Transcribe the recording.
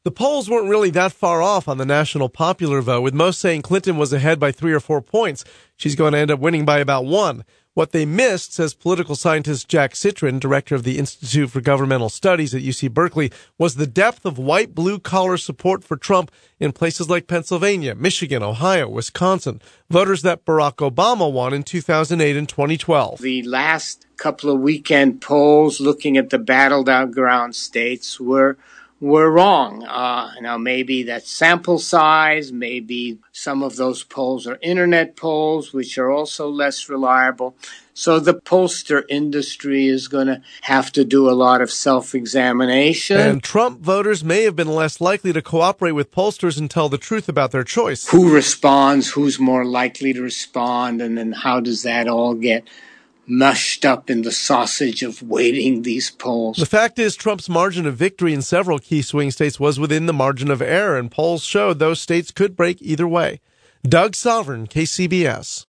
The polls weren't really that far off on the national popular vote, with most saying Clinton was ahead by 3 or 4 points. She's going to end up winning by about 1. What they missed, says political scientist Jack Citrin, director of the Institute for Governmental Studies at UC Berkeley, was the depth of white blue-collar support for Trump in places like Pennsylvania, Michigan, Ohio, Wisconsin, voters that Barack Obama won in 2008 and 2012. The last couple of weekend polls looking at the battleground states were wrong. Now, maybe that's sample size, maybe some of those polls are internet polls, which are also less reliable. So the pollster industry is going to have to do a lot of self-examination. And Trump voters may have been less likely to cooperate with pollsters and tell the truth about their choice. Who responds, who's more likely to respond, and then how does that all get mushed up in the sausage of weighting these polls? The fact is, Trump's margin of victory in several key swing states was within the margin of error, and polls showed those states could break either way. Doug Sovern, KCBS.